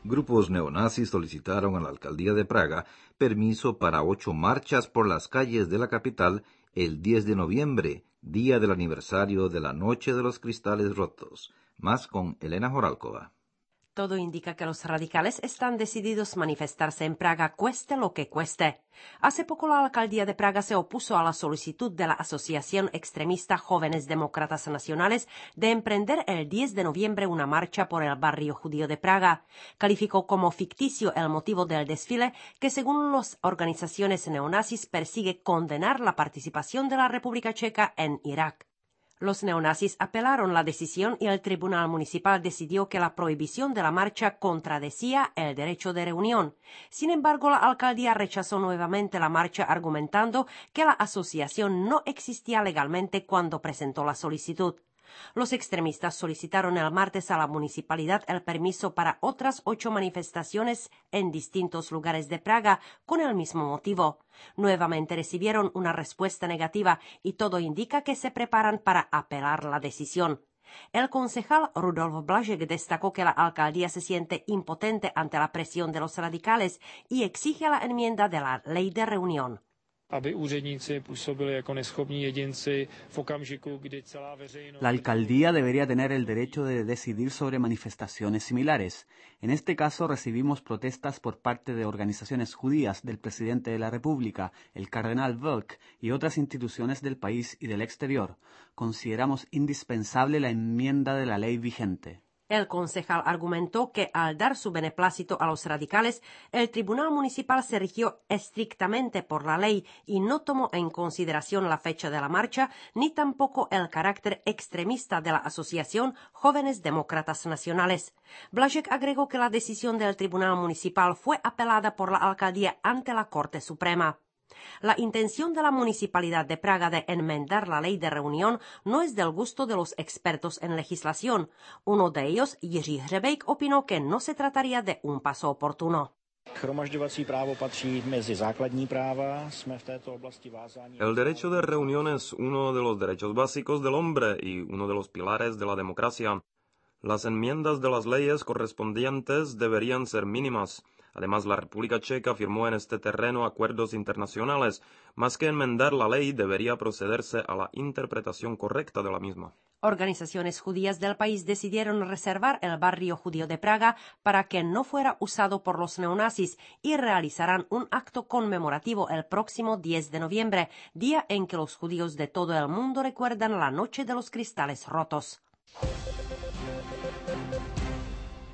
Grupos neonazis solicitaron a la alcaldía de Praga permiso para 8 marchas por las calles de la capital el 10 de noviembre, día del aniversario de la Noche de los Cristales Rotos. Más con Elena Joralkova. Todo indica que los radicales están decididos a manifestarse en Praga cueste lo que cueste. Hace poco la alcaldía de Praga se opuso a la solicitud de la Asociación Extremista Jóvenes Demócratas Nacionales de emprender el 10 de noviembre una marcha por el barrio judío de Praga. Calificó como ficticio el motivo del desfile que, según las organizaciones neonazis, persigue condenar la participación de la República Checa en Irak. Los neonazis apelaron la decisión y el Tribunal Municipal decidió que la prohibición de la marcha contradecía el derecho de reunión. Sin embargo, la alcaldía rechazó nuevamente la marcha argumentando que la asociación no existía legalmente cuando presentó la solicitud. Los extremistas solicitaron el martes a la municipalidad el permiso para otras 8 manifestaciones en distintos lugares de Praga con el mismo motivo. Nuevamente recibieron una respuesta negativa y todo indica que se preparan para apelar la decisión. El concejal Rudolf Blažek destacó que la alcaldía se siente impotente ante la presión de los radicales y exige la enmienda de la ley de reunión. Aby úředníci působili jako neschopní jedinci v okamžiku, kdy celá veřejnost... La alcaldía debería tener el derecho de decidir sobre manifestaciones similares. En este caso recibimos protestas por parte de organizaciones judías, del presidente de la República, el cardenal Volk y otras instituciones del país y del exterior. Consideramos indispensable la enmienda de la ley vigente. El concejal argumentó que al dar su beneplácito a los radicales, el Tribunal Municipal se rigió estrictamente por la ley y no tomó en consideración la fecha de la marcha ni tampoco el carácter extremista de la Asociación Jóvenes Demócratas Nacionales. Blažek agregó que la decisión del Tribunal Municipal fue apelada por la alcaldía ante la Corte Suprema. La intención de la Municipalidad de Praga de enmendar la ley de reunión no es del gusto de los expertos en legislación. Uno de ellos, Jiří Hřebejk, opinó que no se trataría de un paso oportuno. Shromažďovací právo patří mezi základní práva. Jsme v této oblasti vázáni. El derecho de reunión es uno de los derechos básicos del hombre y uno de los pilares de la democracia. Las enmiendas de las leyes correspondientes deberían ser mínimas. Además, la República Checa firmó en este terreno acuerdos internacionales. Más que enmendar la ley, debería procederse a la interpretación correcta de la misma. Organizaciones judías del país decidieron reservar el barrio judío de Praga para que no fuera usado por los neonazis y realizarán un acto conmemorativo el próximo 10 de noviembre, día en que los judíos de todo el mundo recuerdan la Noche de los Cristales Rotos.